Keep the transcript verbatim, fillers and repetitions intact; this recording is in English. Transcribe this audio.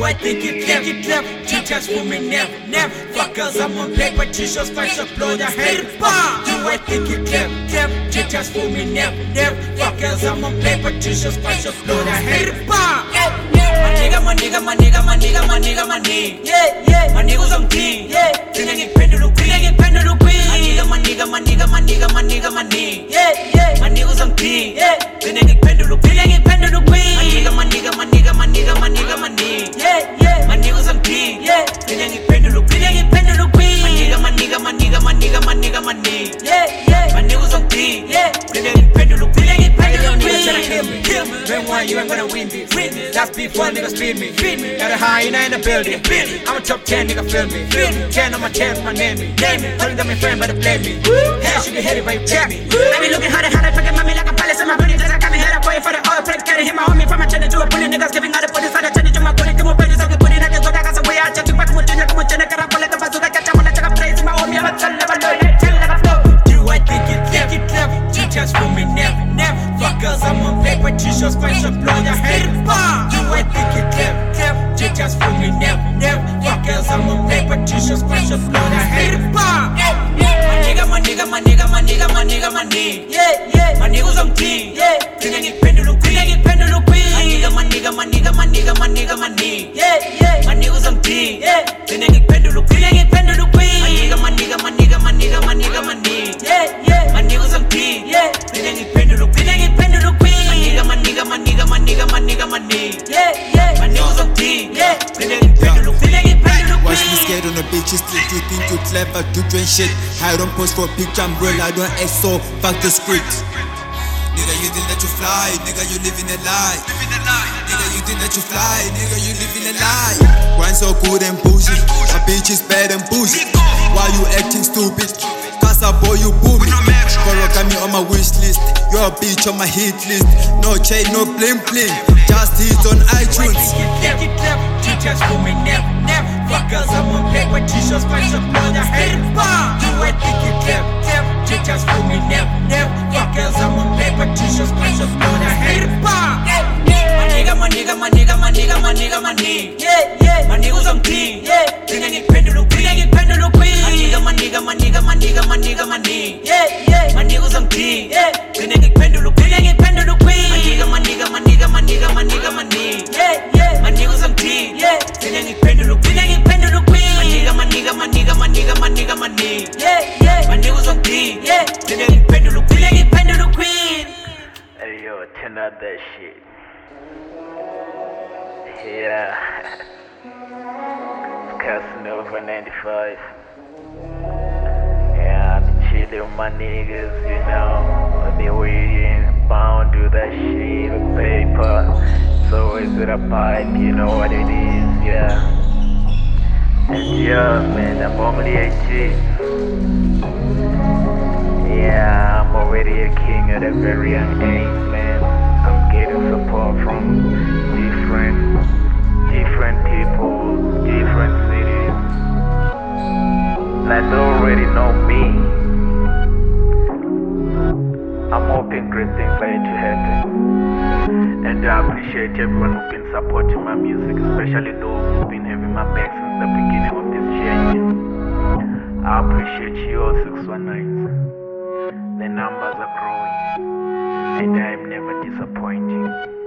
I think it clever, it clever? Teachers for me never, never. Fuckers, I'm on paper, t-shirts, flash upload, I hate it, bomb. Do I think it clever, clever? Teachers for me never, never. Fuckers, I'm on paper, t-shirts, flash upload, I hate it, bomb. My nigga, my nigga, my nigga, my nigga, my nigga, my nigga. Yeah, yeah. My niggas on team. Yeah. Then get pendulum, then get pendulum queen. My nigga, my nigga, my nigga, my nigga, my nigga, my nigga. Yeah, yeah. My niggas on team. Yeah. Then get pendulum, then get pendulum queen. My nigga, my nigga, my nigga, my nigga, my nigga, my nigga. Yeah, yeah. My niggas on team. Yeah. Then get pendulum, then get pendulum queen. My nigga, my nigga, my nigga, my nigga, my nigga, my nigga. Yeah, yeah. My niggas on team. Yeah. Then get pendulum, then get pendulum queen. Then why you ain't gonna win this? Win this. That's before niggas beat me. Beat me. Got a high and I in the building. I'm a top ten nigga, feel me. ten on my chest, my name me. Calling them my friend, but they play me. Hey, should be headed by you, check me. I be looking harder, harder, fucking mommy like a palace in my body. Cause I got me head up, boy, for the oil plate. Carry him, my homie, from my channel to a bully. Niggas giving out the police, for the channel to my bully. Come on, pages, I can put it, I can go, I got some way out. Check you back, come on, check, come on, check, I pull it, the bazooka, catch up, I check a place in my homie. I'm a tell, never know, tell, never flow. Do I think it clever, it clever? Teachers for me, never, never. Fuckers, I'm on paper, t-shirts, flash upload, I hate it, bomb. Do I think it clever, clever? Teachers for me, never, never. Fuckers, I'm on paper, t-shirts, flash upload, I hate it, bomb. My nigga, my nigga, my nigga, my nigga, my nigga, my nigga. Yeah, yeah. My niggas on team. Yeah. Then get pendulum, then get pendulum queen. My nigga, my nigga, my nigga, my nigga, my nigga, my nigga. Yeah, yeah. My niggas on team. Yeah. Then get pendulum, then get pendulum queen. My nigga, my nigga, my nigga, my nigga, my nigga, my nigga. Yeah, yeah. My niggas on team. Yeah. Then get pendulum, then get pendulum queen. My nigga, my nigga, my nigga, my nigga, my nigga, my nigga. Yeah, yeah. My niggas on team. Yeah. Then get pendulum, then get pendulum queen. Watch me skate on the beach, it's still you think you clever, do doing shit. I don't post for a picture, I'm real, I don't act so, fuck the script. Nigga, you think that you fly, nigga, you live in a lie. Nigga, you think that you fly, nigga, you live in a lie. Grind so good and bougie, my bitch is bad and bougie. Why you acting stupid? Casa boy, you boomy. Follow got me on my wish list, you're a bitch on my hit list. No chain, no bling bling, just hits on iTunes. Teachers for me, never, never. Fuckers, I'm on paper, t-shirts, flash upload, I hate it, bomb. Do I think it clever, clever? Teachers for me, never, never. Fuckers, I'm on paper, t-shirts, flash upload, I hate it, bomb. My nigga, my nigga, my nigga, my nigga, my nigga, my nigga. Yeah, yeah. My niggas on team. Yeah. Then get pendulum, then get pendulum queen. My nigga, my nigga, my nigga, my nigga, my nigga, my nigga. Yeah, yeah. My niggas on team. Yeah. Then get pendulum, then get pendulum queen. My nigga, my nigga, my nigga, my nigga, my nigga, my nigga. Yeah, yeah. My niggas on team. Yeah. Then get pendulum, then get pendulum queen. My nigga, my nigga, my nigga, my nigga, my nigga, my nigga. Yeah, yeah. My niggas on team. Yeah. Then get pendulum, then get pendulum queen. Hey yo, turn out that shit. Yeah. Casanova ninety-five. Yeah, I be chillin' with my niggas, you know. I be waiting, bound to that shit with paper. So is it a pipe, you know what it is, yeah. And yeah, man, I'm only eighteen. Yeah, I'm already a king at a very young age, man. I'm getting support from different, different people, different cities. Like they already know me. I'm hoping great things are to happen. And I appreciate everyone who's been supporting my music, especially those who've been having my back since the beginning of this journey. I appreciate you all six one nines. The numbers are growing, and I am never disappointing.